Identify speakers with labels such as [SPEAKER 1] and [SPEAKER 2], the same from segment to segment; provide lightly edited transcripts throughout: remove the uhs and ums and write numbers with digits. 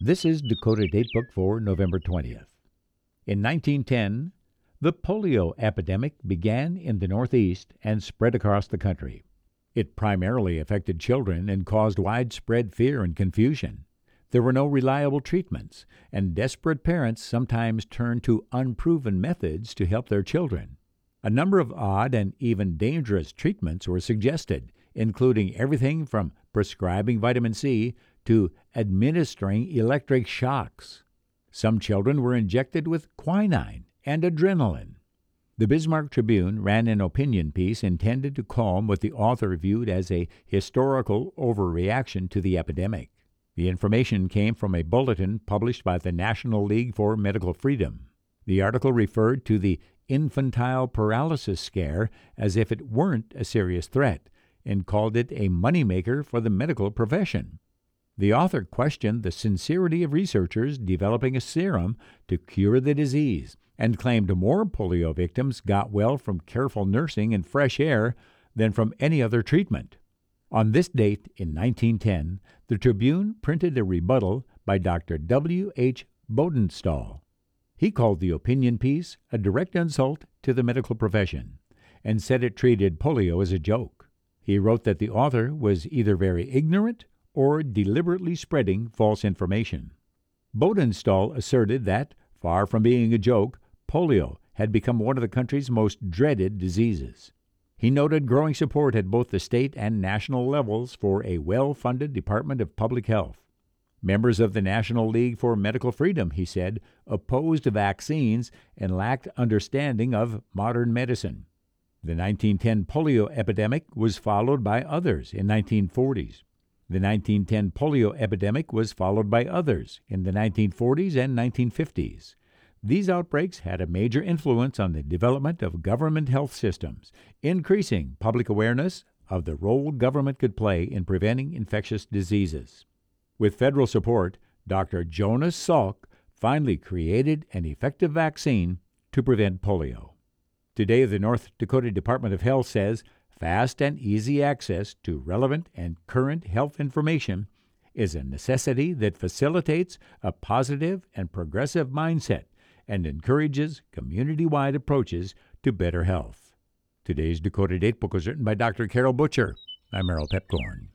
[SPEAKER 1] This is Dakota Datebook for November 20th. In 1910, the polio epidemic began in the Northeast and spread across the country. It primarily affected children and caused widespread fear and confusion. There were no reliable treatments, and desperate parents sometimes turned to unproven methods to help their children. A number of odd and even dangerous treatments were suggested, including everything from prescribing vitamin C to administering electric shocks. Some children were injected with quinine and adrenaline. The Bismarck Tribune ran an opinion piece intended to calm what the author viewed as a historical overreaction to the epidemic. The information came from a bulletin published by the National League for Medical Freedom. The article referred to the infantile paralysis scare as if it weren't a serious threat, and called it a moneymaker for the medical profession. The author questioned the sincerity of researchers developing a serum to cure the disease, and claimed more polio victims got well from careful nursing and fresh air than from any other treatment. On this date in 1910, the Tribune printed a rebuttal by Dr. W. H. Bodenstall. He called the opinion piece a direct insult to the medical profession and said it treated polio as a joke. He wrote that the author was either very ignorant or deliberately spreading false information. Bodenstall asserted that, far from being a joke, polio had become one of the country's most dreaded diseases. He noted growing support at both the state and national levels for a well-funded Department of Public Health. Members of the National League for Medical Freedom, he said, opposed vaccines and lacked understanding of modern medicine. The 1910 polio epidemic was followed by others in 1940s. The 1910 polio epidemic was followed by others in the 1940s and 1950s. These outbreaks had a major influence on the development of government health systems, increasing public awareness of the role government could play in preventing infectious diseases. With federal support, Dr. Jonas Salk finally created an effective vaccine to prevent polio. Today, the North Dakota Department of Health says fast and easy access to relevant and current health information is a necessity that facilitates a positive and progressive mindset and encourages community-wide approaches to better health. Today's Dakota Datebook was written by Dr. Carol Butcher. I'm Merrill Pepcorn.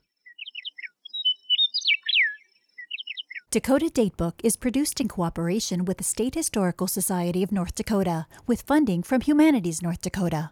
[SPEAKER 2] Dakota Datebook is produced in cooperation with the State Historical Society of North Dakota, with funding from Humanities North Dakota.